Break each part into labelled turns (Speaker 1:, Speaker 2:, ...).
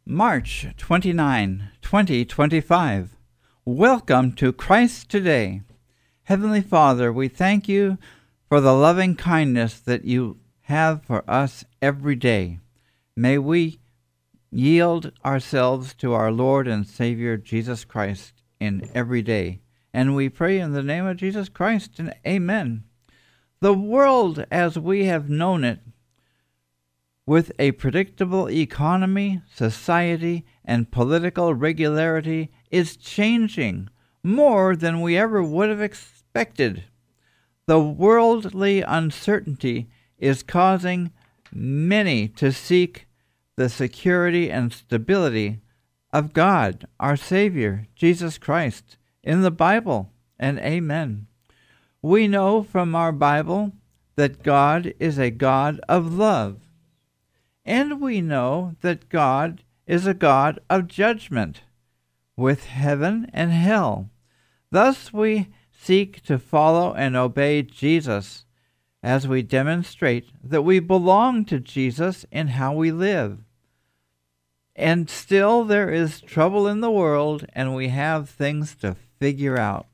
Speaker 1: March 29, 2025. Welcome to Christ Today. Heavenly Father, we thank you for the loving kindness that you have for us every day. May we yield ourselves to our Lord and Savior Jesus Christ in every day. And we pray in the name of Jesus Christ, and amen. The world as we have known it, with a predictable economy, society, and political regularity, is changing more than we ever would have expected. The worldly uncertainty is causing many to seek the security and stability of God, our Savior, Jesus Christ, in the Bible, and amen. We know from our Bible that God is a God of love. And we know that God is a God of judgment, with heaven and hell. Thus we seek to follow and obey Jesus as we demonstrate that we belong to Jesus in how we live. And still there is trouble in the world, and we have things to figure out.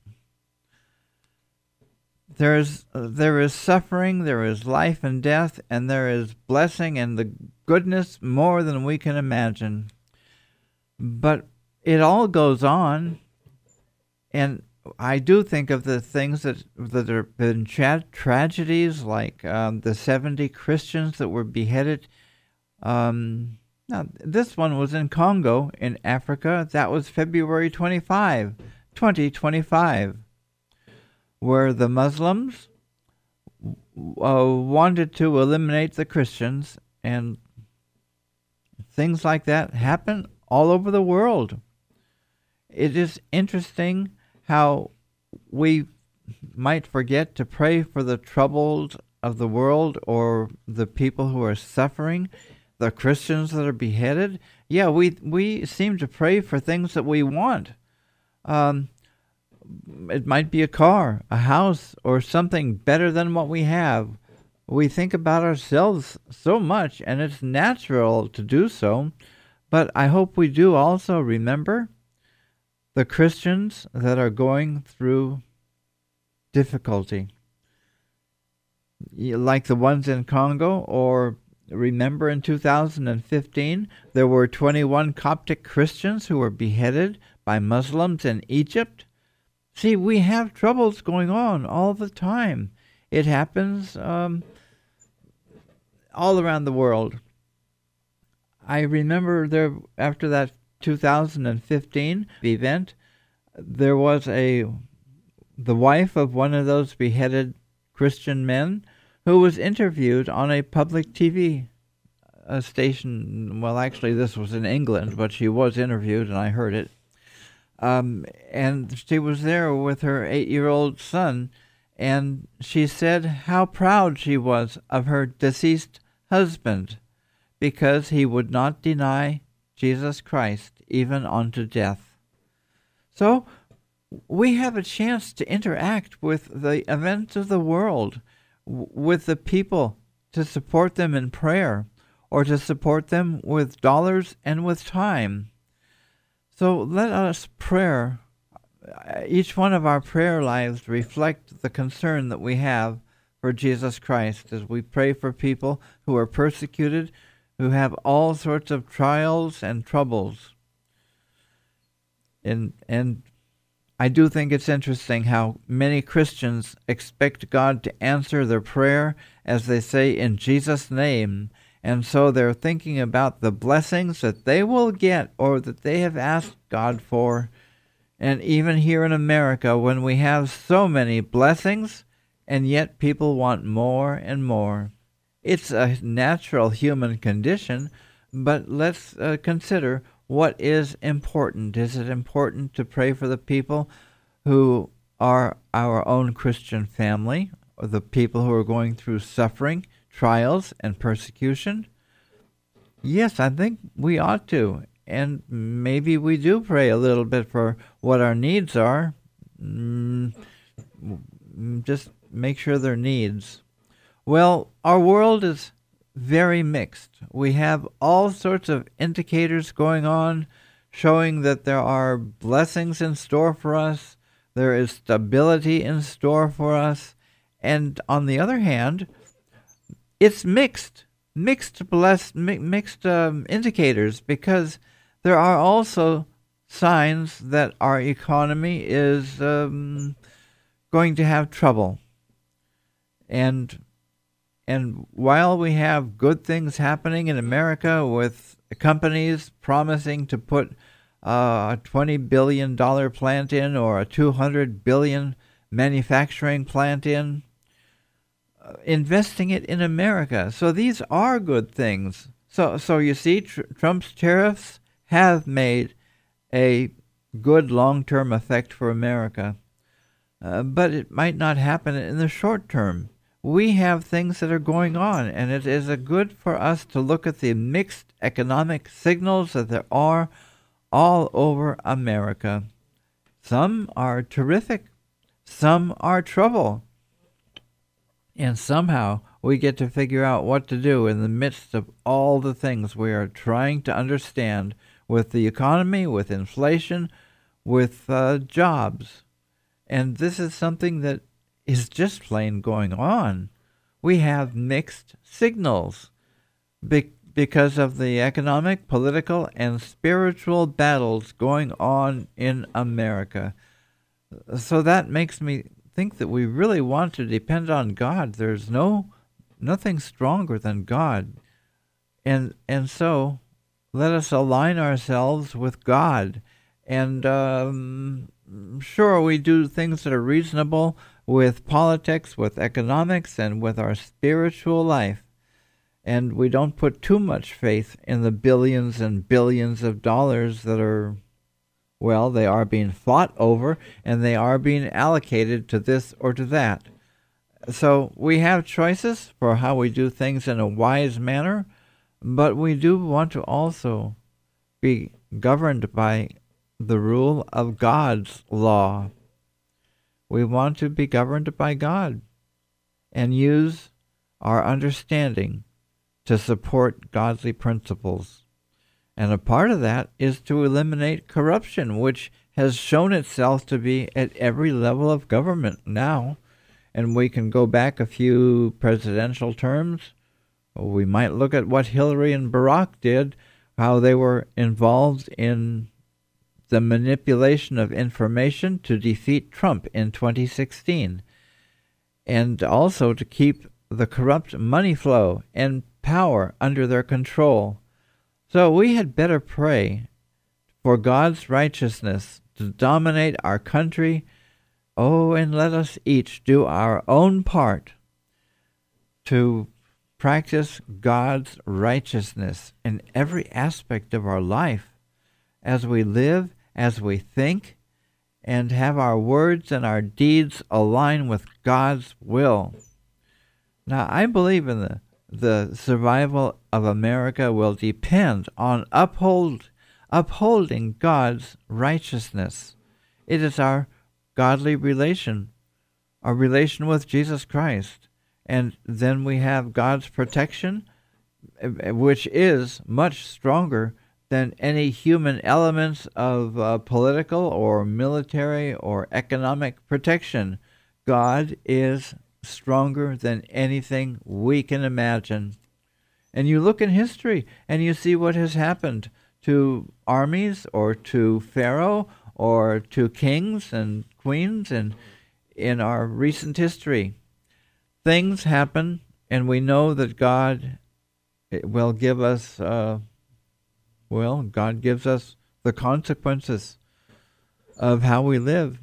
Speaker 1: There is suffering, there is life and death, and there is blessing and the goodness more than we can imagine. But it all goes on, and I do think of the things that have been tragedies, like the 70 Christians that were beheaded. Now, this one was in Congo, in Africa. That was February 25, 2025. Where the Muslims wanted to eliminate the Christians, and things like that happen all over the world. It is interesting how we might forget to pray for the troubled of the world or the people who are suffering, the Christians that are beheaded. Yeah, we seem to pray for things that we want. It might be a car, a house, or something better than what we have. We think about ourselves so much, and it's natural to do so, but I hope we do also remember the Christians that are going through difficulty, like the ones in Congo. Or remember in 2015, there were 21 Coptic Christians who were beheaded by Muslims in Egypt. See, we have troubles going on all the time. It happens all around the world. I remember after that 2015 event, there was the wife of one of those beheaded Christian men who was interviewed on a public TV station. Well, actually, this was in England, but she was interviewed, and I heard it. And she was there with her 8-year-old son, and she said how proud she was of her deceased husband because he would not deny Jesus Christ even unto death. So we have a chance to interact with the events of the world, with the people, to support them in prayer or to support them with dollars and with time. So let us pray. Each one of our prayer lives reflect the concern that we have for Jesus Christ as we pray for people who are persecuted, who have all sorts of trials and troubles. And I do think it's interesting how many Christians expect God to answer their prayer, as they say, in Jesus' name. And so they're thinking about the blessings that they will get or that they have asked God for. And even here in America, when we have so many blessings, and yet people want more and more. It's a natural human condition, but let's consider what is important. Is it important to pray for the people who are our own Christian family, or the people who are going through suffering, trials, and persecution? Yes, I think we ought to. And maybe we do pray a little bit for what our needs are. Just make sure they're needs. Well, our world is very mixed. We have all sorts of indicators going on showing that there are blessings in store for us, there is stability in store for us, and on the other hand, it's mixed indicators, because there are also signs that our economy is going to have trouble. And while we have good things happening in America with companies promising to put a $20 billion plant in, or a $200 billion manufacturing plant in, investing it in America. So these are good things. So you see, Trump's tariffs have made a good long-term effect for America. But it might not happen in the short term. We have things that are going on, and it is good for us to look at the mixed economic signals that there are all over America. Some are terrific, some are trouble, and somehow we get to figure out what to do in the midst of all the things we are trying to understand with the economy, with inflation, with jobs. And this is something that is just plain going on. We have mixed signals because of the economic, political, and spiritual battles going on in America. So that makes me think that we really want to depend on God. There's nothing stronger than God. And so let us align ourselves with God. And sure, we do things that are reasonable with politics, with economics, and with our spiritual life. And we don't put too much faith in the billions and billions of dollars that are, well, they are being fought over, and they are being allocated to this or to that. So we have choices for how we do things in a wise manner, but we do want to also be governed by the rule of God's law. We want to be governed by God and use our understanding to support godly principles. And a part of that is to eliminate corruption, which has shown itself to be at every level of government now. And we can go back a few presidential terms. We might look at what Hillary and Barack did, how they were involved in the manipulation of information to defeat Trump in 2016, and also to keep the corrupt money flow and power under their control. So we had better pray for God's righteousness to dominate our country. Oh, and let us each do our own part to practice God's righteousness in every aspect of our life as we live, as we think, and have our words and our deeds align with God's will. Now, I believe in the survival of America will depend on upholding God's righteousness. It is our godly relation, our relation with Jesus Christ. And then we have God's protection, which is much stronger than any human elements of political or military or economic protection. God is stronger than anything we can imagine. And you look in history and you see what has happened to armies or to Pharaoh or to kings and queens and in our recent history. Things happen, and we know that God will give us God gives us the consequences of how we live.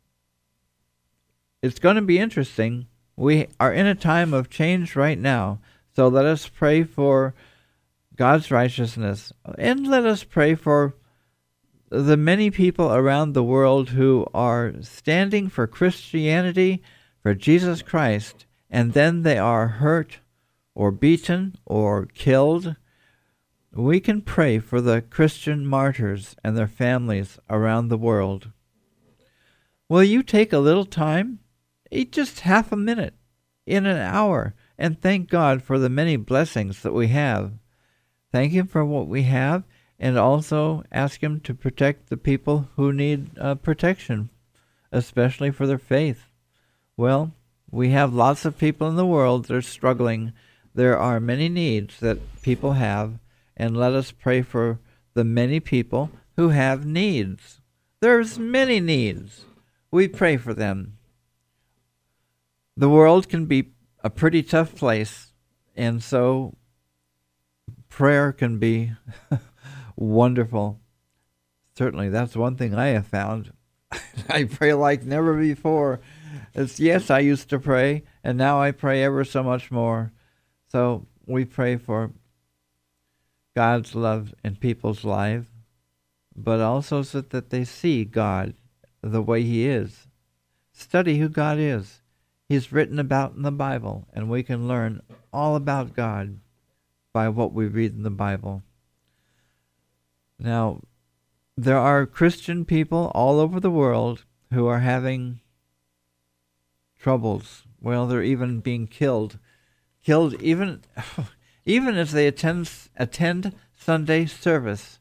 Speaker 1: It's going to be interesting. We are in a time of change right now, so let us pray for God's righteousness, and let us pray for the many people around the world who are standing for Christianity, for Jesus Christ, and then they are hurt or beaten or killed. We can pray for the Christian martyrs and their families around the world. Will you take a little time, just half a minute in an hour, and thank God for the many blessings that we have. Thank Him for what we have, and also ask Him to protect the people who need protection, especially for their faith. Well, we have lots of people in the world that are struggling. There are many needs that people have, and let us pray for the many people who have needs. There's many needs. We pray for them. The world can be a pretty tough place, and so prayer can be wonderful. Certainly, that's one thing I have found. I pray like never before. Yes, I used to pray, and now I pray ever so much more. So we pray for God's love in people's lives, but also so that they see God the way He is. Study who God is. He's written about in the Bible, and we can learn all about God by what we read in the Bible. Now, there are Christian people all over the world who are having troubles. Well, they're even being killed even as they attend Sunday service.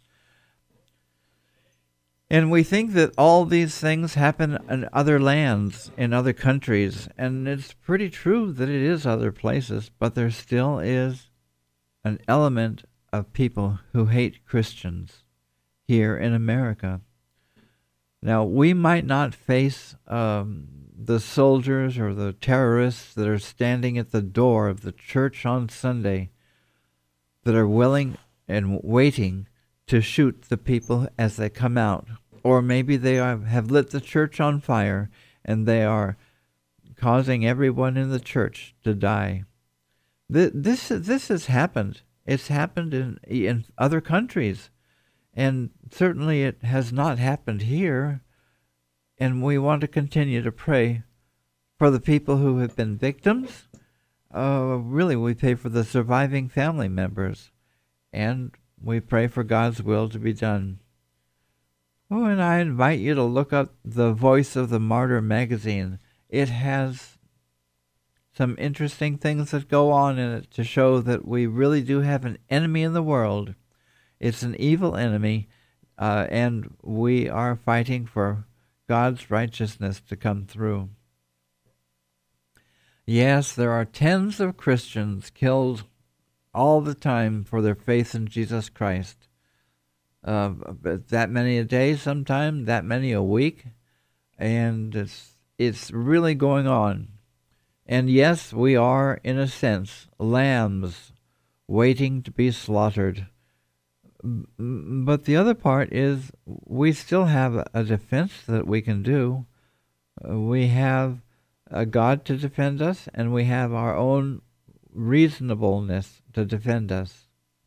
Speaker 1: And we think that all these things happen in other lands, in other countries, and it's pretty true that it is other places, but there still is an element of people who hate Christians here in America. Now, we might not face the soldiers or the terrorists that are standing at the door of the church on Sunday that are willing and waiting to shoot the people as they come out. Or maybe they have lit the church on fire and they are causing everyone in the church to die. This has happened. It's happened in other countries. And certainly it has not happened here. And we want to continue to pray for the people who have been victims. Really, we pray for the surviving family members. And we pray for God's will to be done. Oh, and I invite you to look up the Voice of the Martyr magazine. It has some interesting things that go on in it to show that we really do have an enemy in the world. It's an evil enemy, and we are fighting for God's righteousness to come through. Yes, there are tens of Christians killed all the time for their faith in Jesus Christ. That many a day sometime, that many a week, and it's really going on. And yes, we are, in a sense, lambs waiting to be slaughtered. But the other part is we still have a defense that we can do. We have a God to defend us, and we have our own reasonableness to defend us.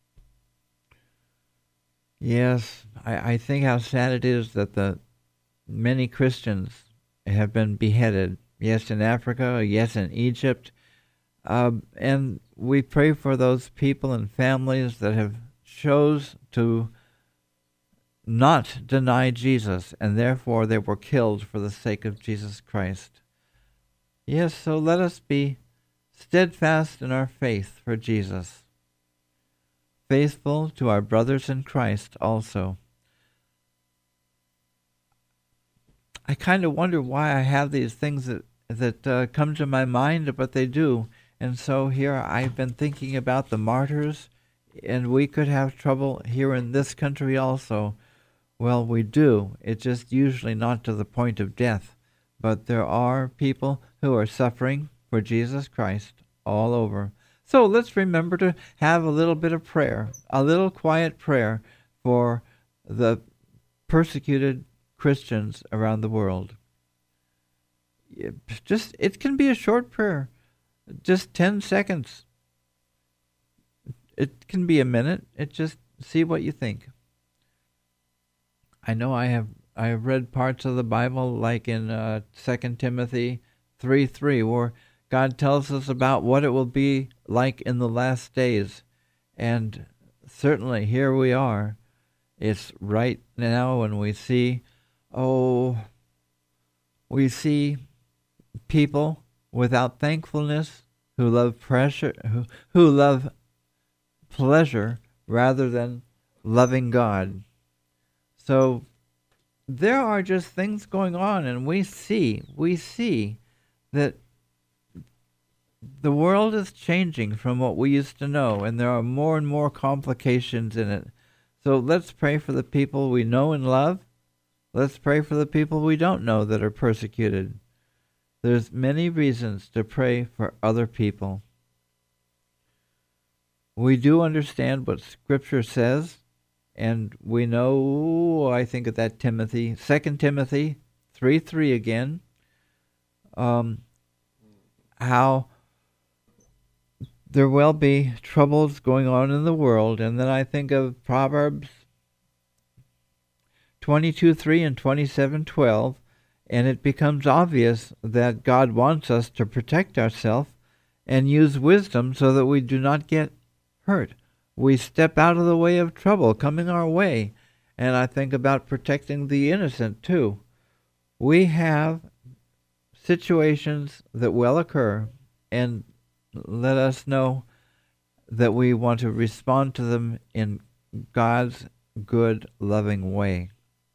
Speaker 1: Yes, I think how sad it is that the many Christians have been beheaded. Yes, in Africa, yes, in Egypt. And we pray for those people and families that have chose to not deny Jesus, and therefore they were killed for the sake of Jesus Christ. Yes, so let us be steadfast in our faith for Jesus, faithful to our brothers in Christ also. I kind of wonder why I have these things that come to my mind, but they do. And so here I've been thinking about the martyrs, and we could have trouble here in this country also. Well, we do. It's just usually not to the point of death. But there are people who are suffering for Jesus Christ all over. So let's remember to have a little bit of prayer, a little quiet prayer for the persecuted Christians around the world. It can be a short prayer, just 10 seconds. It can be a minute. Just see what you think. I know I have read parts of the Bible, like in 2 Timothy 3:3, where God tells us about what it will be like in the last days. And certainly here we are. It's right now when we see people without thankfulness, who love pressure, who love pleasure rather than loving God. So there are just things going on, and we see that the world is changing from what we used to know, and there are more and more complications in it. So let's pray for the people we know and love. Let's pray for the people we don't know that are persecuted. There's many reasons to pray for other people. We do understand what Scripture says, and we know, I think of that 2 Timothy 3:3 again, how there will be troubles going on in the world. And then I think of Proverbs 22:3 and 27:12, and it becomes obvious that God wants us to protect ourselves and use wisdom so that we do not get hurt. We step out of the way of trouble coming our way. And I think about protecting the innocent too. We have situations that will occur, and let us know that we want to respond to them in God's good, loving way.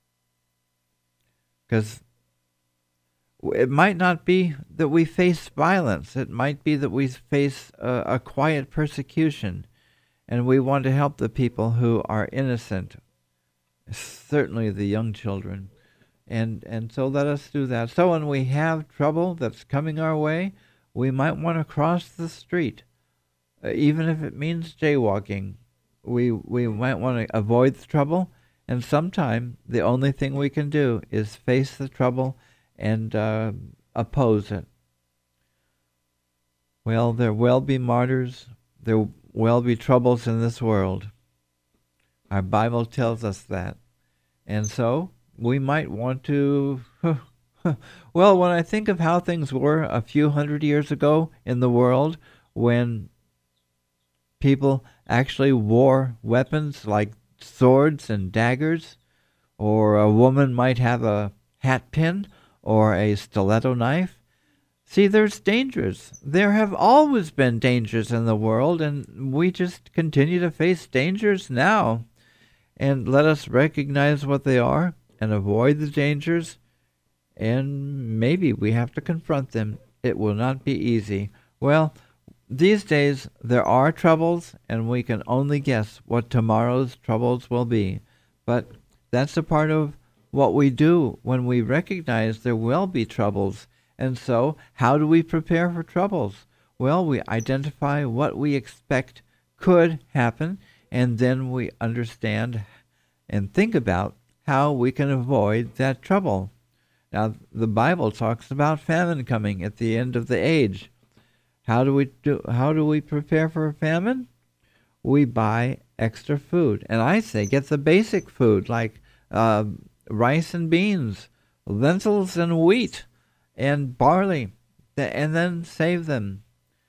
Speaker 1: Because it might not be that we face violence. It might be that we face a quiet persecution, and we want to help the people who are innocent, certainly the young children. And so let us do that. So when we have trouble that's coming our way, we might want to cross the street, even if it means jaywalking. We might want to avoid the trouble, and sometimes the only thing we can do is face the trouble and oppose it. Well, there will be martyrs. There will be troubles in this world. Our Bible tells us that. And so we might want to... Well, when I think of how things were a few hundred years ago in the world, when people actually wore weapons like swords and daggers, or a woman might have a hat pin or a stiletto knife. See, there's dangers. There have always been dangers in the world, and we just continue to face dangers now. And let us recognize what they are and avoid the dangers, and maybe we have to confront them. It will not be easy. Well, these days there are troubles, and we can only guess what tomorrow's troubles will be. But that's a part of what we do when we recognize there will be troubles. And so, how do we prepare for troubles? Well, we identify what we expect could happen, and then we understand and think about how we can avoid that trouble. Now, the Bible talks about famine coming at the end of the age. How do we prepare for a famine? We buy extra food. And I say get the basic food like rice and beans, lentils and wheat, and barley, and then save them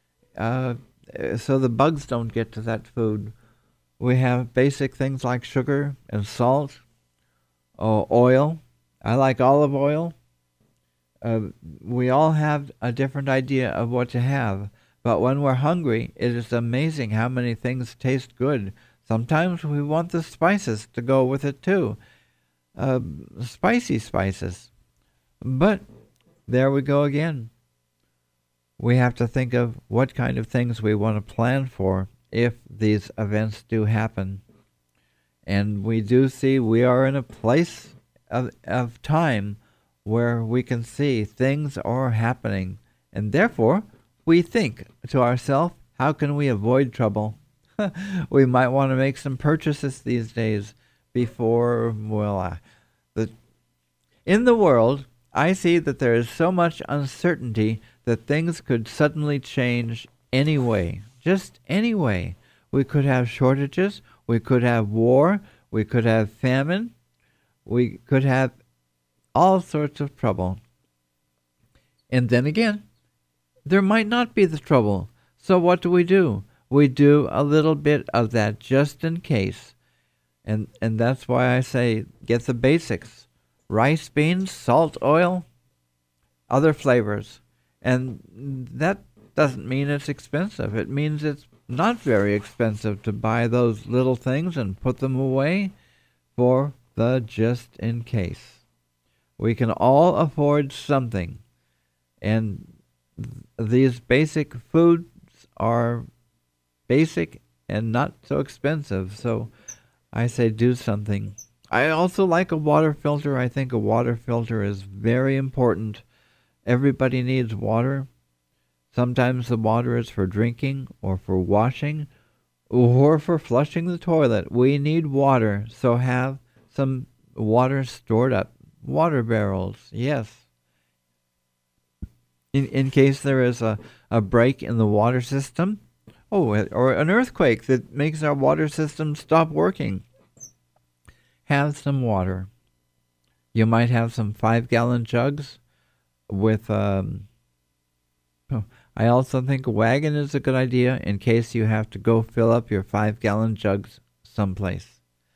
Speaker 1: so the bugs don't get to that food. We have basic things like sugar and salt, oil. I like olive oil. We all have a different idea of what to have, but when we're hungry, it is amazing how many things taste good. Sometimes we want the spices to go with it too, spicy spices. But there we go again. We have to think of what kind of things we want to plan for if these events do happen. And we do see we are in a place of time where we can see things are happening. And therefore, we think to ourselves, how can we avoid trouble? We might want to make some purchases these days before, in the world, I see that there is so much uncertainty that things could suddenly change anyway, just anyway. We could have shortages, we could have war, we could have famine, we could have all sorts of trouble. And then again, there might not be the trouble. So what do? We do a little bit of that just in case. And that's why I say get the basics. Rice, beans, salt, oil, other flavors. And that doesn't mean it's expensive. It means it's not very expensive to buy those little things and put them away for the just in case. We can all afford something, and these basic foods are basic and not so expensive, so I say do something. I also like a water filter. I think a water filter is very important. Everybody needs water. Sometimes the water is for drinking or for washing or for flushing the toilet. We need water, so have some water stored up. Water barrels, yes. In case there is a break in the water system, or an earthquake that makes our water system stop working. Have some water. You might have some 5-gallon jugs with, I also think a wagon is a good idea in case you have to go fill up your 5-gallon jugs someplace.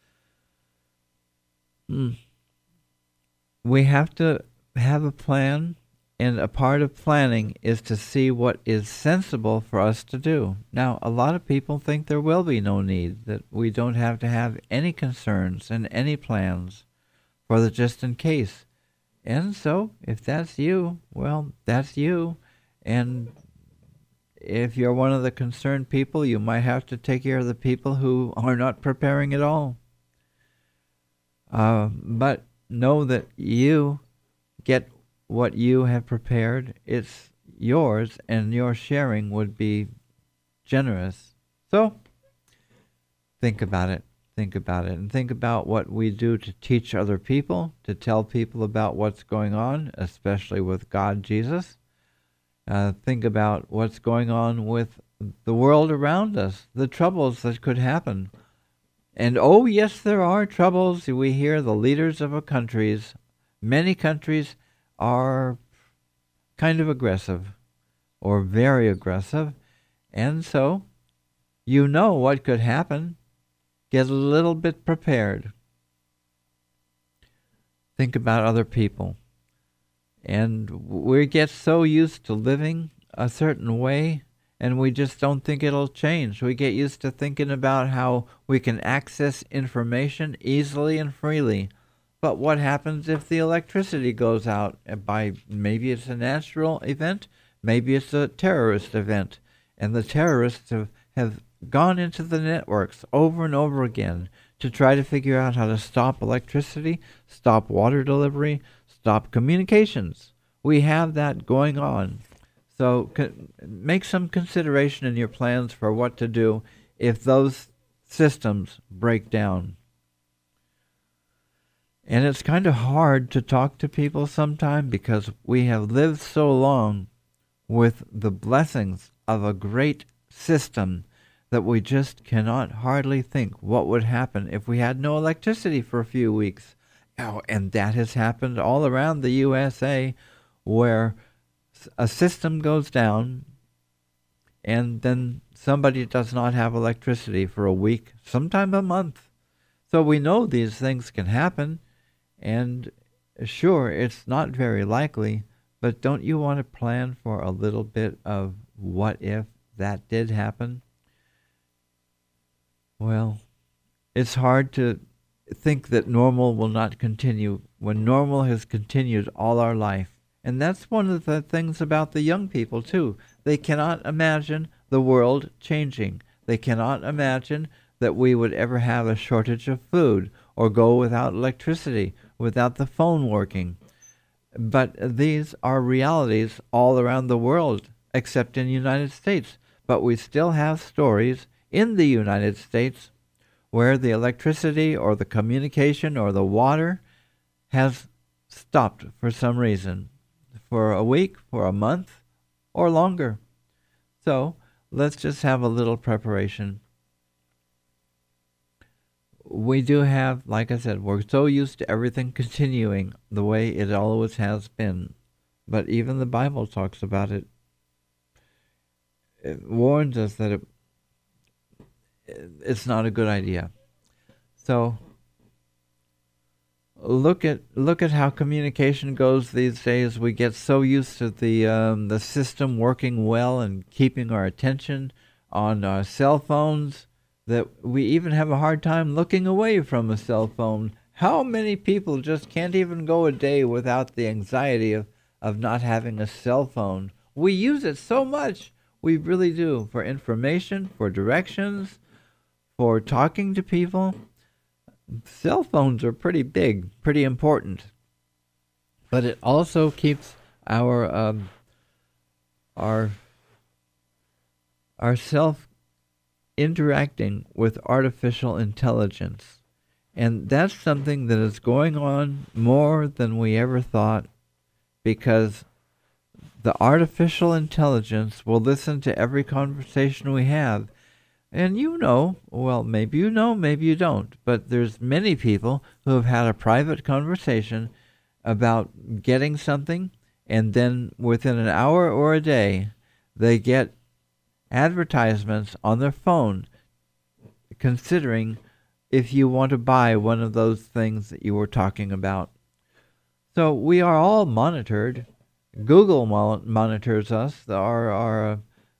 Speaker 1: We have to have a plan, and a part of planning is to see what is sensible for us to do. Now, a lot of people think there will be no need, that we don't have to have any concerns and any plans for the just in case. And so, if that's you, well, that's you. And if you're one of the concerned people, you might have to take care of the people who are not preparing at all. But know that you get what you have prepared. It's yours, and your sharing would be generous. So, think about it. Think about it. And think about what we do to teach other people, to tell people about what's going on, especially with God, Jesus. Think about what's going on with the world around us, the troubles that could happen. And oh, yes, there are troubles. We hear the leaders of our countries, many countries, are kind of aggressive or very aggressive, and so you know what could happen. Get a little bit prepared. Think about other people. And we get so used to living a certain way, and we just don't think it'll change. We get used to thinking about how we can access information easily and freely. But what happens if the electricity goes out? Maybe it's a natural event, maybe it's a terrorist event, and the terrorists have gone into the networks over and over again to try to figure out how to stop electricity, stop water delivery, stop communications. We have that going on. So make some consideration in your plans for what to do if those systems break down. And it's kind of hard to talk to people sometimes because we have lived so long with the blessings of a great system that we just cannot hardly think what would happen if we had no electricity for a few weeks. Oh, and that has happened all around the USA, where a system goes down and then somebody does not have electricity for a week, sometime a month. So we know these things can happen. And sure, it's not very likely, but don't you want to plan for a little bit of what if that did happen? Well, it's hard to think that normal will not continue when normal has continued all our life. And that's one of the things about the young people, too. They cannot imagine the world changing. They cannot imagine that we would ever have a shortage of food or go without electricity, without the phone working. But these are realities all around the world, except in the United States. But we still have stories in the United States where the electricity or the communication or the water has stopped for some reason, for a week, for a month, or longer. So let's just have a little preparation. We do have, like I said, we're so used to everything continuing the way it always has been. But even the Bible talks about it. It warns us that it's not a good idea. So look at how communication goes these days. We get so used to the system working well and keeping our attention on our cell phones that we even have a hard time looking away from a cell phone. How many people just can't even go a day without the anxiety of not having a cell phone? We use it so much. We really do, for information, for directions, for talking to people. Cell phones are pretty big, pretty important. But it also keeps our self interacting with artificial intelligence. And that's something that is going on more than we ever thought, because the artificial intelligence will listen to every conversation we have. And well, maybe you know, maybe you don't, but there's many people who have had a private conversation about getting something, and then within an hour or a day, they get advertisements on their phone considering if you want to buy one of those things that you were talking about. So we are all monitored. Google monitors us. Our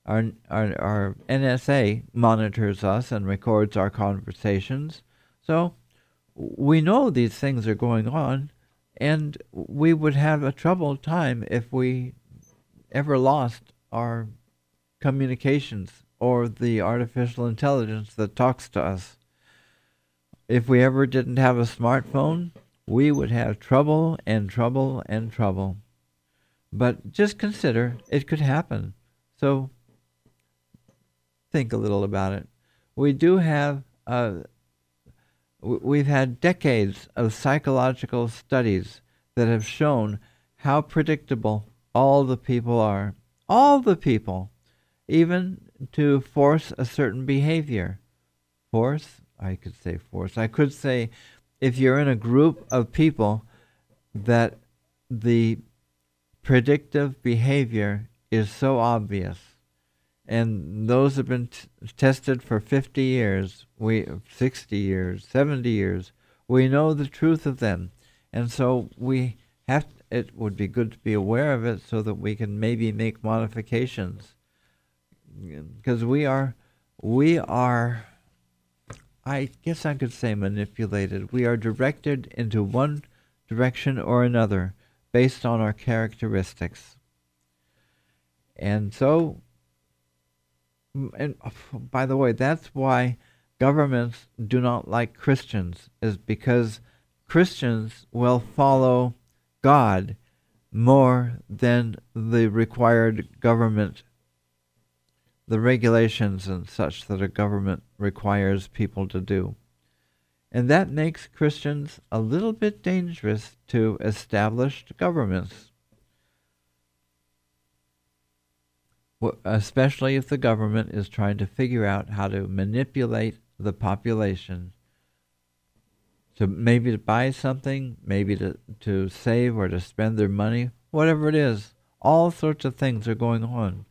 Speaker 1: NSA monitors us and records our conversations. So we know these things are going on, and we would have a troubled time if we ever lost our communications or the artificial intelligence that talks to us. If we ever didn't have a smartphone, we would have trouble and trouble and trouble. But just consider it could happen. So think a little about it. We do have, we've had decades of psychological studies that have shown how predictable all the people are. All the people. Even to force a certain behavior. I could say if you're in a group of people that the predictive behavior is so obvious, and those have been tested for 50 years, 60 years, 70 years, we know the truth of them, and so it would be good to be aware of it so that we can maybe make modifications, because we are, I guess I could say, manipulated. We are directed into one direction or another based on our characteristics. And so, and by the way, that's why governments do not like Christians, is because Christians will follow God more than the required government, the regulations and such that a government requires people to do. And that makes Christians a little bit dangerous to established governments, especially if the government is trying to figure out how to manipulate the population to maybe to buy something, maybe to save or to spend their money, whatever it is. All sorts of things are going on.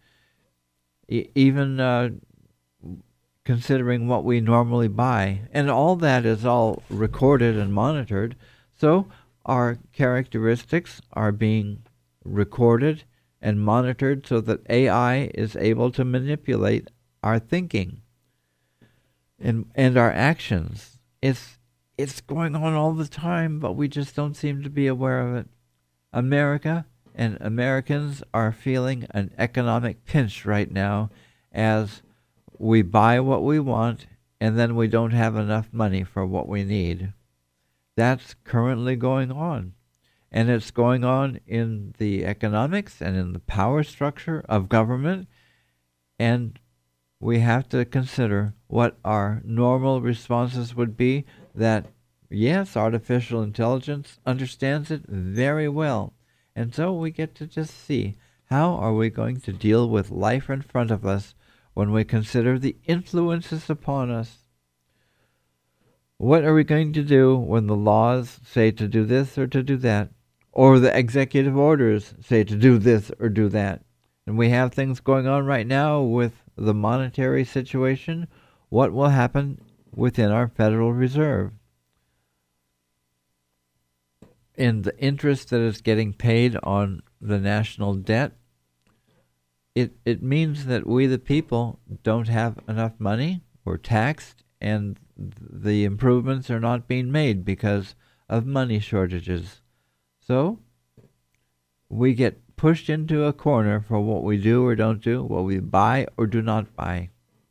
Speaker 1: Even considering what we normally buy. And all that is all recorded and monitored. So our characteristics are being recorded and monitored so that AI is able to manipulate our thinking and our actions. It's going on all the time, but we just don't seem to be aware of it. America and Americans are feeling an economic pinch right now as we buy what we want and then we don't have enough money for what we need. That's currently going on. And it's going on in the economics and in the power structure of government. And we have to consider what our normal responses would be, that, yes, artificial intelligence understands it very well. And so we get to just see, how are we going to deal with life in front of us when we consider the influences upon us? What are we going to do when the laws say to do this or to do that? Or the executive orders say to do this or do that? And we have things going on right now with the monetary situation. What will happen within our Federal Reserve? in the interest that is getting paid on the national debt, it means that we the people don't have enough money, we're taxed, and the improvements are not being made because of money shortages. So we get pushed into a corner for what we do or don't do, what we buy or do not buy.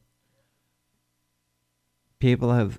Speaker 1: People have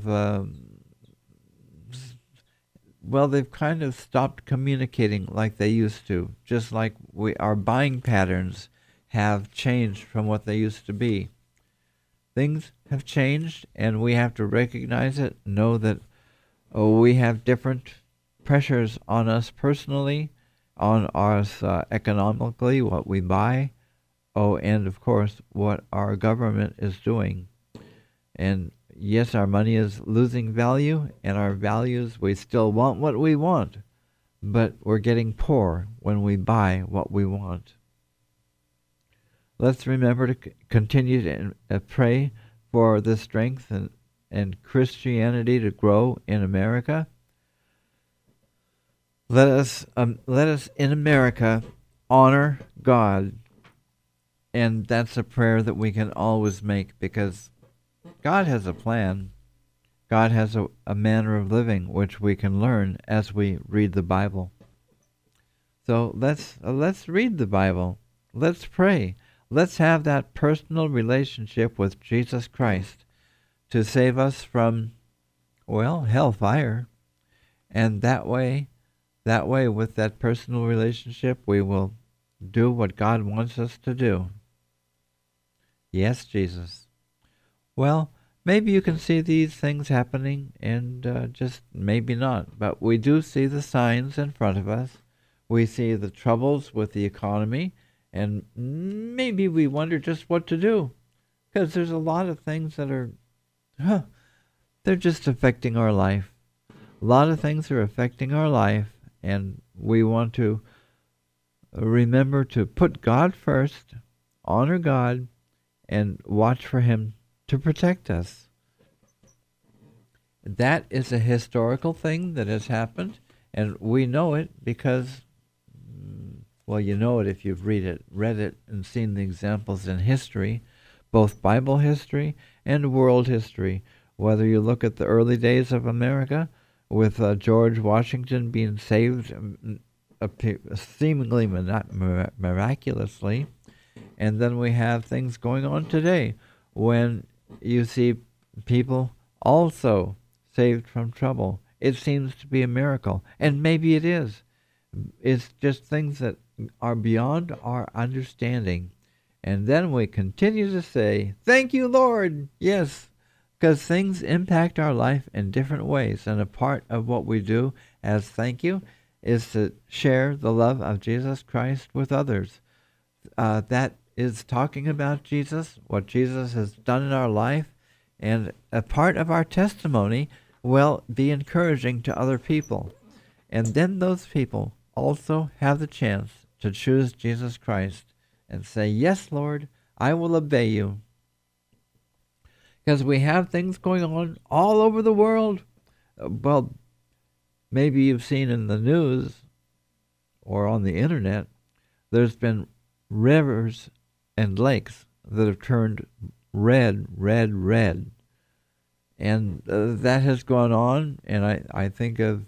Speaker 1: they've kind of stopped communicating like they used to, just like our buying patterns have changed from what they used to be. Things have changed, and we have to recognize it, know that we have different pressures on us personally, on us economically, what we buy, and of course, what our government is doing. And yes, our money is losing value, and our values, we still want what we want, but we're getting poor when we buy what we want. Let's remember to continue to pray for the strength and Christianity to grow in America. Let us in America honor God, and that's a prayer that we can always make, because God has a plan. God has a manner of living which we can learn as we read the Bible. So let's read the Bible. Let's pray. Let's have that personal relationship with Jesus Christ to save us from, hellfire. And that way, with that personal relationship, we will do what God wants us to do. Yes, Jesus. Well, maybe you can see these things happening, and just maybe not. But we do see the signs in front of us. We see the troubles with the economy, and maybe we wonder just what to do, because there's a lot of things that are, they're just affecting our life. A lot of things are affecting our life, and we want to remember to put God first, honor God, and watch for Him to protect us. That is a historical thing that has happened, and we know it because, you know it if you've read it and seen the examples in history, both Bible history and world history. Whether you look at the early days of America, with George Washington being saved seemingly miraculously, and then we have things going on today when you see people also saved from trouble. It seems to be a miracle, and maybe it is. It's just things that are beyond our understanding. And then we continue to say, "Thank you, Lord." Yes, because things impact our life in different ways, and a part of what we do as thank you is to share the love of Jesus Christ with others. That is talking about Jesus, what Jesus has done in our life, and a part of our testimony will be encouraging to other people. And then those people also have the chance to choose Jesus Christ and say, "Yes, Lord, I will obey you." Because we have things going on all over the world. Maybe you've seen in the news or on the internet, there's been rivers and lakes that have turned red. And that has gone on, and I think of,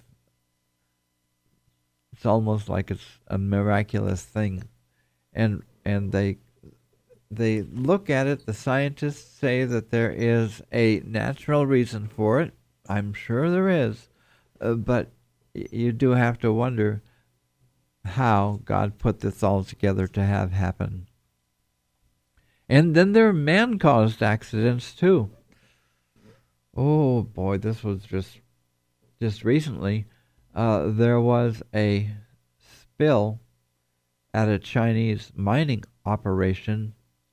Speaker 1: it's almost like it's a miraculous thing. And they look at it, the scientists say that there is a natural reason for it. I'm sure there is. But you do have to wonder how God put this all together to have happen. And then there are man-caused accidents too. Oh boy, this was just recently. There was a spill at a Chinese mining operation.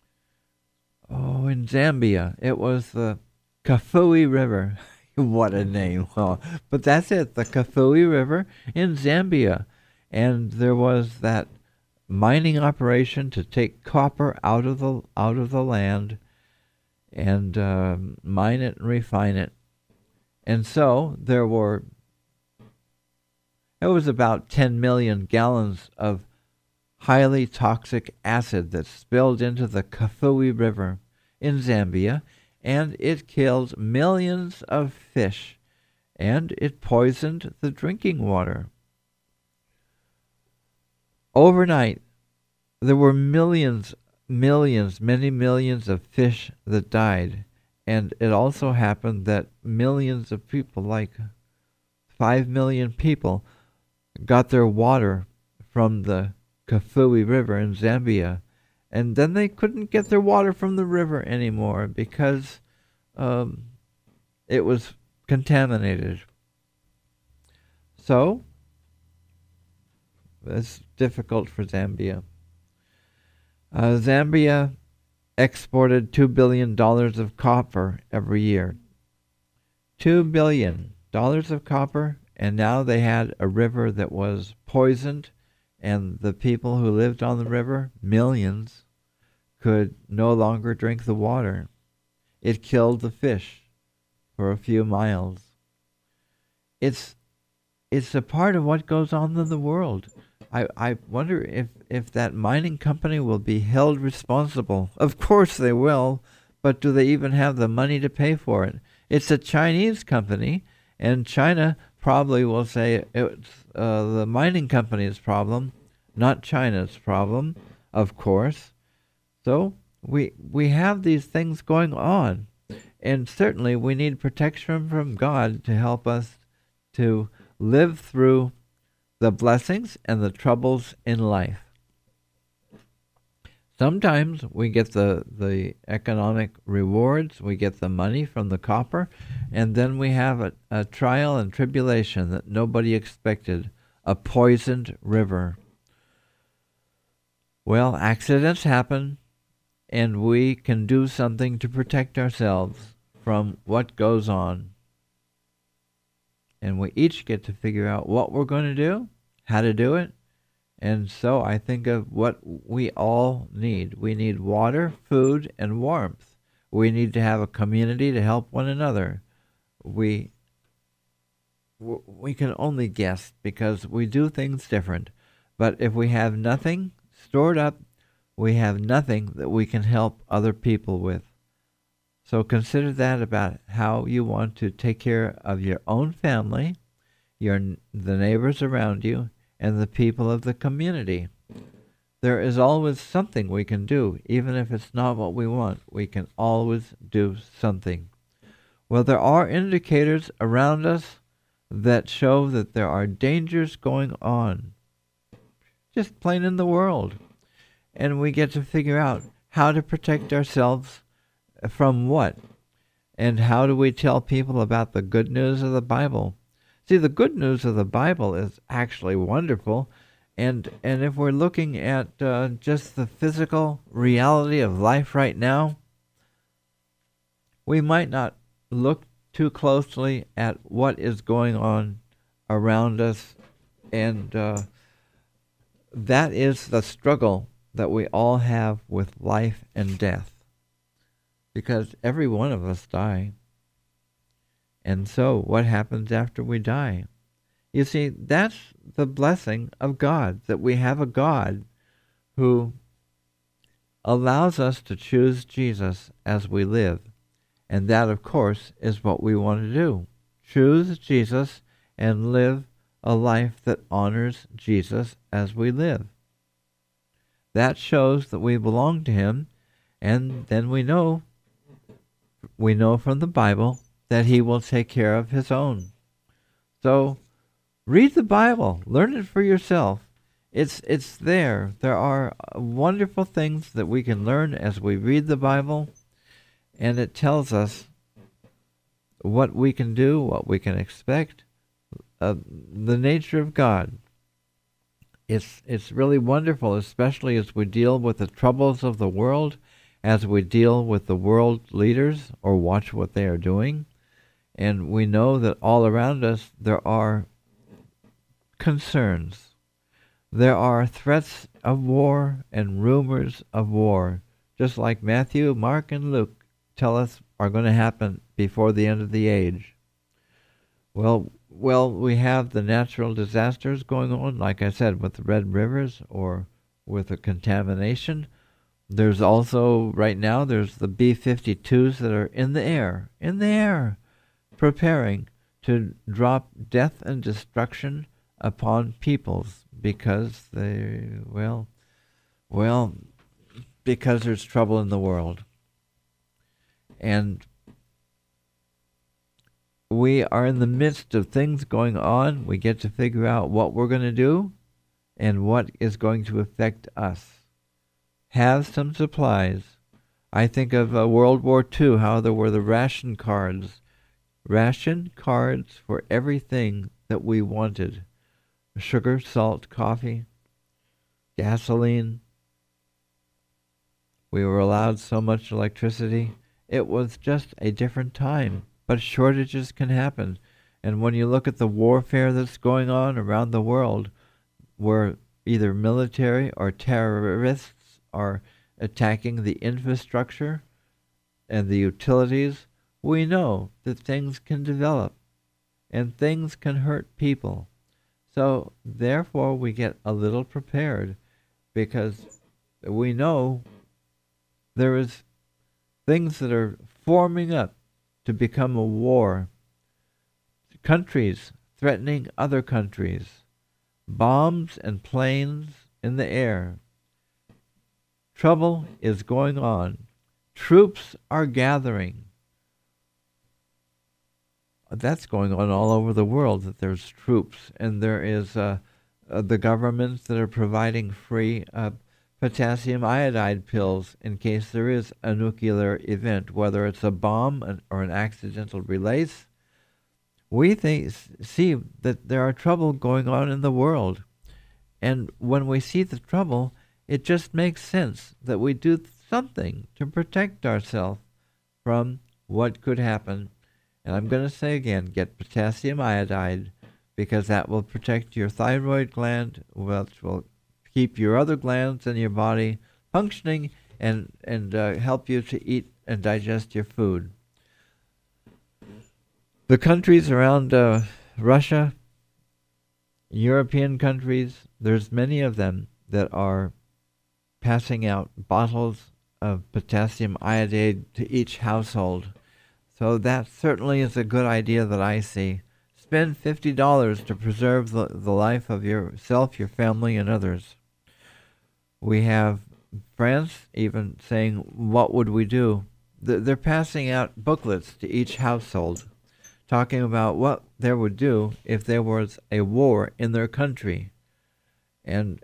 Speaker 1: In Zambia. It was the Kafue River. What a name. Well, but that's it, the Kafue River in Zambia. And there was that mining operation to take copper out of the land and mine it and refine it. And so there were It was about 10 million gallons of highly toxic acid that spilled into the Kafue River in Zambia, and it killed millions of fish, and it poisoned the drinking water. Overnight, there were many millions of fish that died, and it also happened that millions of people, like 5 million people, got their water from the Kafue River in Zambia, and then they couldn't get their water from the river anymore because it was contaminated. So, it's difficult for Zambia. Zambia exported $2 billion of copper every year. $2 billion of copper, and now they had a river that was poisoned, and the people who lived on the river, millions, could no longer drink the water. It killed the fish for a few miles. It's a part of what goes on in the world. I wonder if that mining company will be held responsible. Of course they will, but do they even have the money to pay for it? It's a Chinese company, and China probably will say it's the mining company's problem, not China's problem, of course. So we have these things going on, and certainly we need protection from God to help us to live through the blessings and the troubles in life. Sometimes we get the economic rewards, we get the money from the copper, and then we have a trial and tribulation that nobody expected, a poisoned river. Well, accidents happen, and we can do something to protect ourselves from what goes on. And we each get to figure out what we're going to do, how to do it. And so I think of what we all need. We need water, food, and warmth. We need to have a community to help one another. We can only guess because we do things different. But if we have nothing stored up, we have nothing that we can help other people with. So consider that about how you want to take care of your own family, the neighbors around you, and the people of the community. There is always something we can do, even if it's not what we want. We can always do something. Well, there are indicators around us that show that there are dangers going on, just plain in the world. And we get to figure out how to protect ourselves from what? And how do we tell people about the good news of the Bible? See, the good news of the Bible is actually wonderful. And if we're looking at just the physical reality of life right now, we might not look too closely at what is going on around us. And that is the struggle that we all have with life and death. Because every one of us die. And so, what happens after we die? You see, that's the blessing of God, that we have a God who allows us to choose Jesus as we live. And that, of course, is what we want to do. Choose Jesus and live a life that honors Jesus as we live. That shows that we belong to Him, and then we know from the Bible that He will take care of His own. So, read the Bible. Learn it for yourself. It's there. There are wonderful things that we can learn as we read the Bible, and it tells us what we can do, what we can expect, the nature of God. It's really wonderful, especially as we deal with the troubles of the world, as we deal with the world leaders or watch what they are doing. And we know that all around us there are concerns. There are threats of war and rumors of war, just like Matthew, Mark, and Luke tell us are going to happen before the end of the age. Well, well, we have the natural disasters going on, like I said, with the Red Rivers or with the contamination. There's also, right now, there's the B-52s that are in the air, preparing to drop death and destruction upon peoples because because there's trouble in the world. And we are in the midst of things going on. We get to figure out what we're going to do and what is going to affect us. Have some supplies. I think of World War II, how there were the ration cards for everything that we wanted. Sugar, salt, coffee, gasoline. We were allowed so much electricity. It was just a different time, but shortages can happen. And when you look at the warfare that's going on around the world, where either military or terrorists are attacking the infrastructure and the utilities, we know that things can develop and things can hurt people. So therefore we get a little prepared because we know there is things that are forming up to become a war. Countries threatening other countries. Bombs and planes in the air. Trouble is going on. Troops are gathering. That's going on all over the world, that there's troops. And there is the governments that are providing free potassium iodide pills in case there is a nuclear event, whether it's a bomb or an accidental release. We see that there are trouble going on in the world. And when we see the trouble, it just makes sense that we do something to protect ourselves from what could happen. And I'm going to say again, get potassium iodide, because that will protect your thyroid gland, which will keep your other glands in your body functioning and help you to eat and digest your food. The countries around Russia, European countries, there's many of them that are passing out bottles of potassium iodide to each household. So that certainly is a good idea that I see. Spend $50 to preserve the life of yourself, your family, and others. We have France even saying, what would we do? They're passing out booklets to each household, talking about what they would do if there was a war in their country. And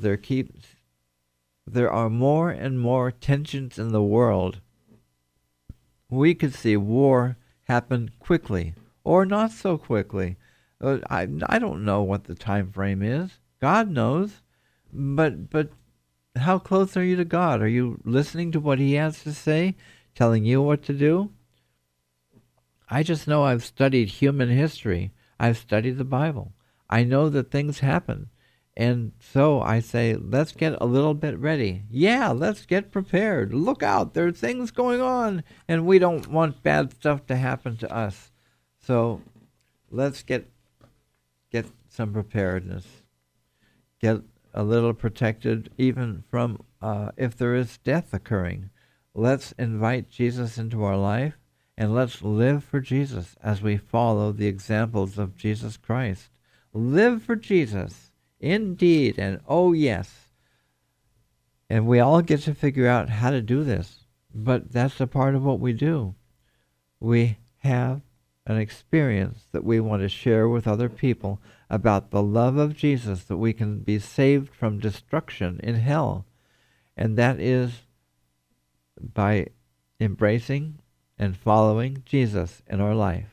Speaker 1: there are more and more tensions in the world. We could see war happen quickly or not so quickly. I don't know what the time frame is. God knows. But how close are you to God? Are you listening to what He has to say, telling you what to do? I just know I've studied human history. I've studied the Bible. I know that things happen. And so I say, let's get a little bit ready. Yeah, let's get prepared. Look out, there are things going on, and we don't want bad stuff to happen to us. So let's get some preparedness. Get a little protected even from if there is death occurring. Let's invite Jesus into our life, and let's live for Jesus as we follow the examples of Jesus Christ. Live for Jesus. Indeed, and oh yes. And we all get to figure out how to do this, but that's a part of what we do. We have an experience that we want to share with other people about the love of Jesus, that we can be saved from destruction in hell. And that is by embracing and following Jesus in our life.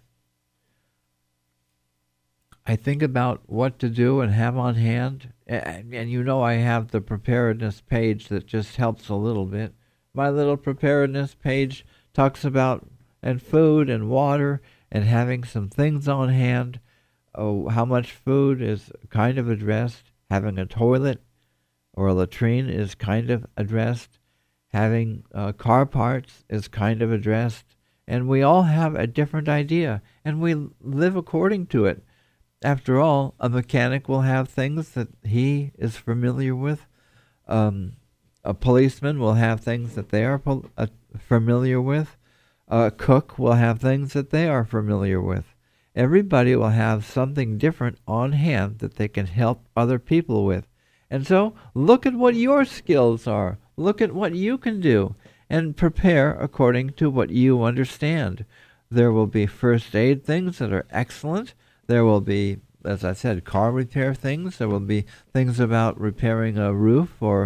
Speaker 1: I think about what to do and have on hand, and you know I have the preparedness page that just helps a little bit. My little preparedness page talks about food and water and having some things on hand. Oh, how much food is kind of addressed. Having a toilet or a latrine is kind of addressed. Having car parts is kind of addressed. And we all have a different idea, and we live according to it. after all, a mechanic will have things that he is familiar with. A policeman will have things that they are familiar with. A cook will have things that they are familiar with. Everybody will have something different on hand that they can help other people with. And so, look at what your skills are. Look at what you can do and prepare according to what you understand. There will be first aid things that are excellent. There will be, as I said, car repair things. There will be things about repairing a roof or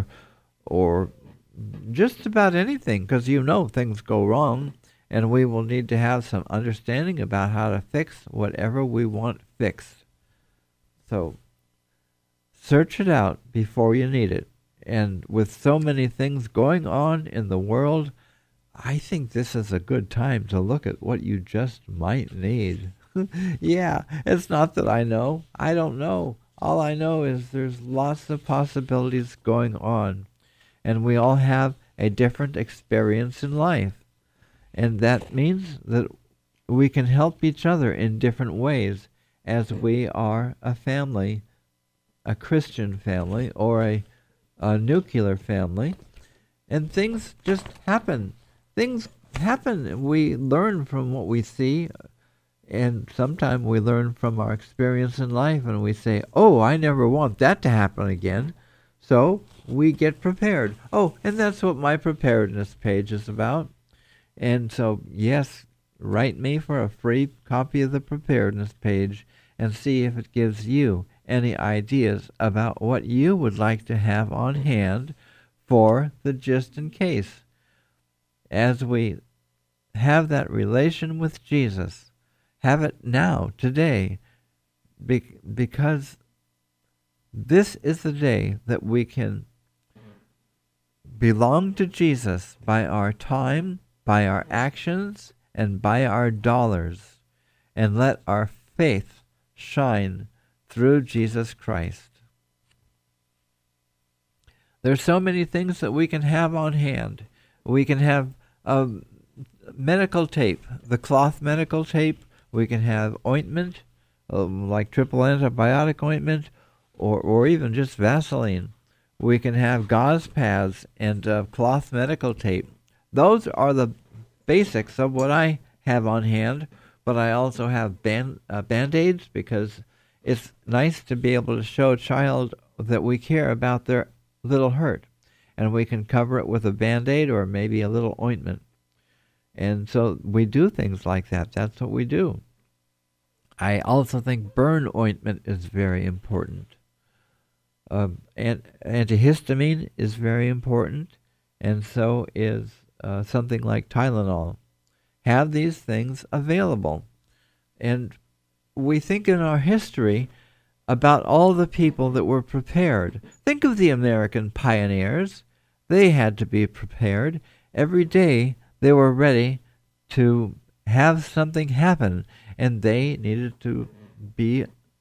Speaker 1: just about anything, because things go wrong, and we will need to have some understanding about how to fix whatever we want fixed. So, search it out before you need it. And with so many things going on in the world, I think this is a good time to look at what you just might need. Yeah, it's not that I know. I don't know. All I know is there's lots of possibilities going on. And we all have a different experience in life. And that means that we can help each other in different ways as we are a family, a Christian family, or a nuclear family. And things just happen. Things happen. We learn from what we see, and sometimes we learn from our experience in life, and we say, oh, I never want that to happen again. So we get prepared. Oh, and that's what my preparedness page is about. And so, yes, write me for a free copy of the preparedness page and see if it gives you any ideas about what you would like to have on hand for the just in case. As we have that relation with Jesus, have it now, today, because this is the day that we can belong to Jesus by our time, by our actions, and by our dollars, and let our faith shine through Jesus Christ. There's so many things that we can have on hand. We can have medical tape, the cloth medical tape. We can have ointment, like triple antibiotic ointment, or even just Vaseline. We can have gauze pads and cloth medical tape. Those are the basics of what I have on hand, but I also have Band-Aids, because it's nice to be able to show a child that we care about their little hurt, and we can cover it with a Band-Aid or maybe a little ointment. And so we do things like that. That's what we do. I also think burn ointment is very important. And antihistamine is very important, and so is something like Tylenol. Have these things available. And we think in our history about all the people that were prepared. Think of the American pioneers. They had to be prepared. Every day they were ready to have something happen, and they needed to be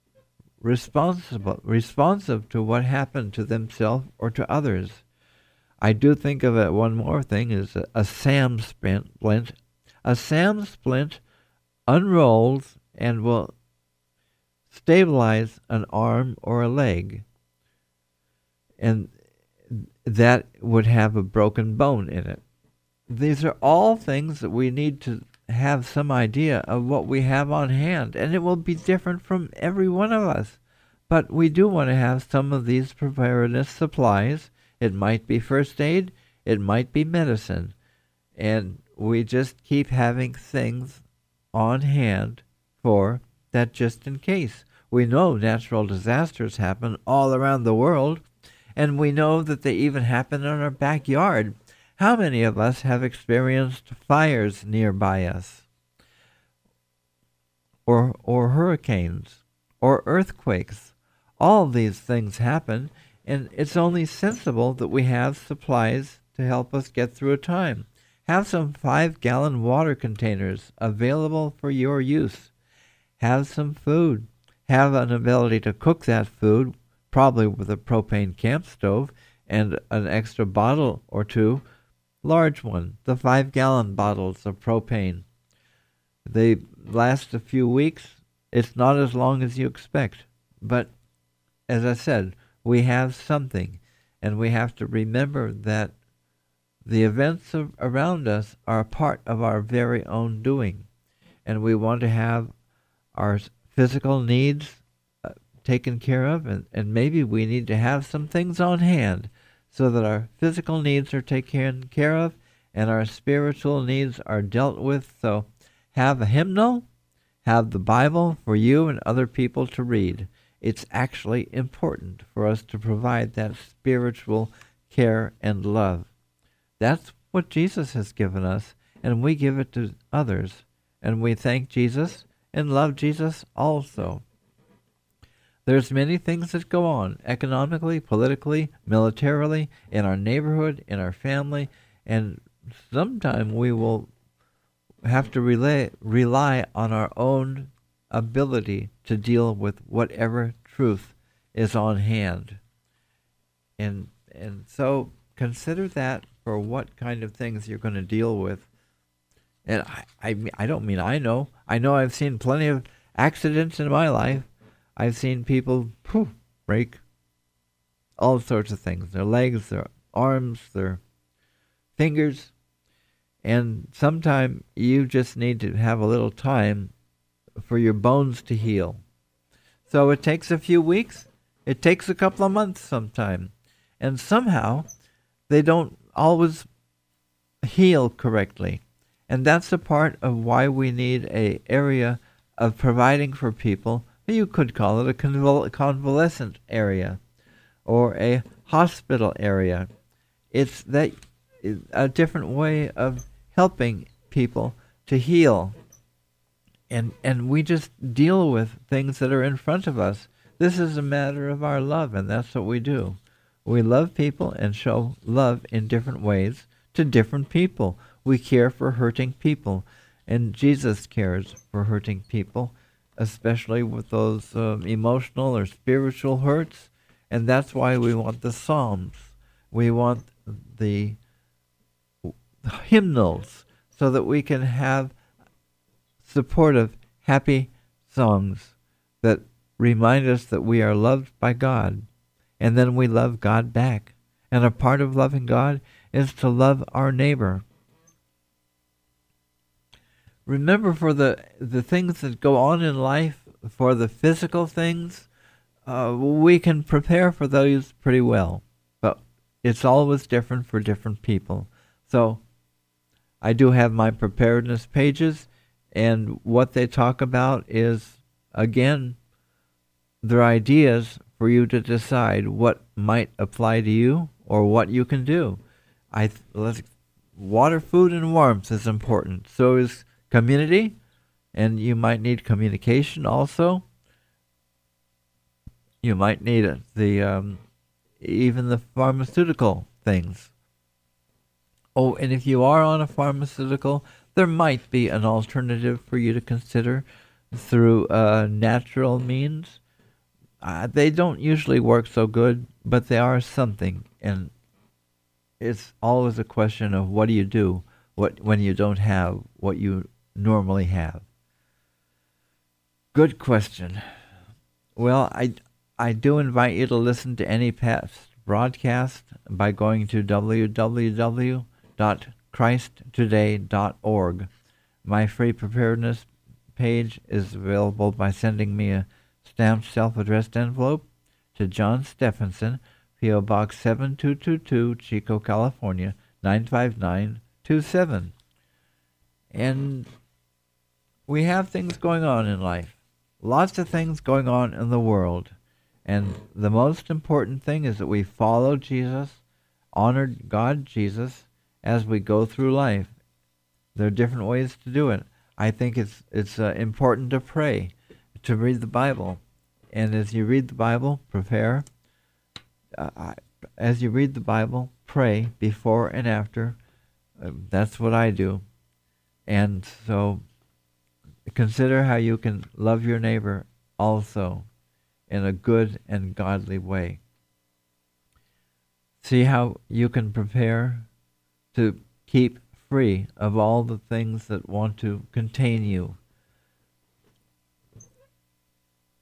Speaker 1: responsive to what happened to themselves or to others. I do think of it. One more thing is a SAM splint. A SAM splint unrolls and will stabilize an arm or a leg, and that would have a broken bone in it. These are all things that we need to have some idea of what we have on hand, and it will be different from every one of us. But we do want to have some of these preparedness supplies. It might be first aid, it might be medicine, and we just keep having things on hand for that just in case. We know natural disasters happen all around the world, and we know that they even happen in our backyard. How many of us have experienced fires nearby us? Or hurricanes, or earthquakes. All these things happen, and it's only sensible that we have supplies to help us get through a time. Have some 5-gallon water containers available for your use. Have some food. Have an ability to cook that food, probably with a propane camp stove, and an extra bottle or two, large one, the 5-gallon bottles of propane. They last a few weeks. It's not as long as you expect. But as I said, we have something, and we have to remember that the events around us are a part of our very own doing, and we want to have our physical needs taken care of, and maybe we need to have some things on hand so that our physical needs are taken care of and our spiritual needs are dealt with. So have a hymnal, have the Bible for you and other people to read. It's actually important for us to provide that spiritual care and love. That's what Jesus has given us, and we give it to others. And we thank Jesus and love Jesus also. There's many things that go on economically, politically, militarily, in our neighborhood, in our family, and sometime we will have to rely on our own ability to deal with whatever truth is on hand. And so consider that for what kind of things you're going to deal with. And I don't mean I know. I know I've seen plenty of accidents in my life. I've seen people break all sorts of things. Their legs, their arms, their fingers. And sometimes you just need to have a little time for your bones to heal. So it takes a few weeks. It takes a couple of months sometime. And somehow they don't always heal correctly. And that's a part of why we need an area of providing for people. You could call it a convalescent area or a hospital area. It's that a different way of helping people to heal. And we just deal with things that are in front of us. This is a matter of our love, and that's what we do. We love people and show love in different ways to different people. We care for hurting people, and Jesus cares for hurting people, especially with those emotional or spiritual hurts. And that's why we want the Psalms. We want the hymnals so that we can have supportive, happy songs that remind us that we are loved by God, and then we love God back. And a part of loving God is to love our neighbor. Remember, for the things that go on in life, for the physical things, we can prepare for those pretty well. But it's always different for different people. So I do have my preparedness pages, and what they talk about is, again, their ideas for you to decide what might apply to you or what you can do. Water, food, and warmth is important. So is community, and you might need communication also. You might need even the pharmaceutical things. Oh, and if you are on a pharmaceutical, there might be an alternative for you to consider through natural means. They don't usually work so good, but they are something, and it's always a question of what do you do when you don't have what you normally have. Good question. Well, I do invite you to listen to any past broadcast by going to www.christtoday.org. My free preparedness page is available by sending me a stamped self-addressed envelope to John Stephenson, P.O. Box 7222, Chico, California, 95927. And we have things going on in life. Lots of things going on in the world. And the most important thing is that we follow Jesus, honor God, Jesus, as we go through life. There are different ways to do it. I think it's important to pray, to read the Bible. And as you read the Bible, prepare. As you read the Bible, pray before and after. That's what I do. And so consider how you can love your neighbor also in a good and godly way. See how you can prepare to keep free of all the things that want to contain you.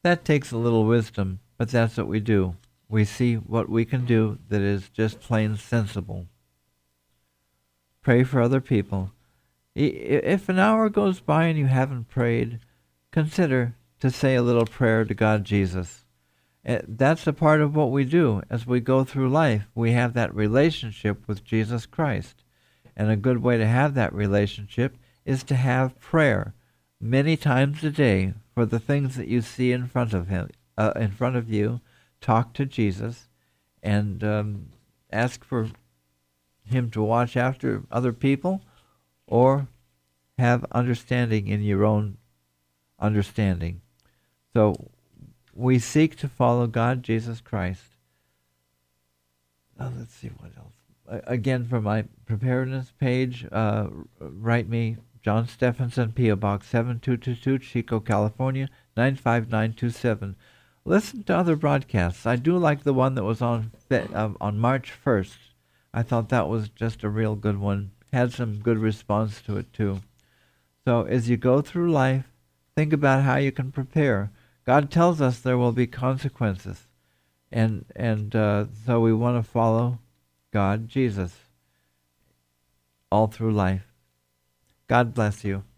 Speaker 1: That takes a little wisdom, but that's what we do. We see what we can do that is just plain sensible. Pray for other people. If an hour goes by and you haven't prayed, consider to say a little prayer to God Jesus. That's a part of what we do as we go through life. We have that relationship with Jesus Christ. And a good way to have that relationship is to have prayer many times a day for the things that you see in front of you. Talk to Jesus and ask for him to watch after other people, or have understanding in your own understanding. So we seek to follow God, Jesus Christ. Let's see what else. Again, for my preparedness page, write me, John Stephenson, P.O. Box 7222, Chico, California, 95927. Listen to other broadcasts. I do like the one that was on March 1st. I thought that was just a real good one. Had some good response to it too. So as you go through life, think about how you can prepare. God tells us there will be consequences, and so we want to follow God, Jesus, all through life. God bless you.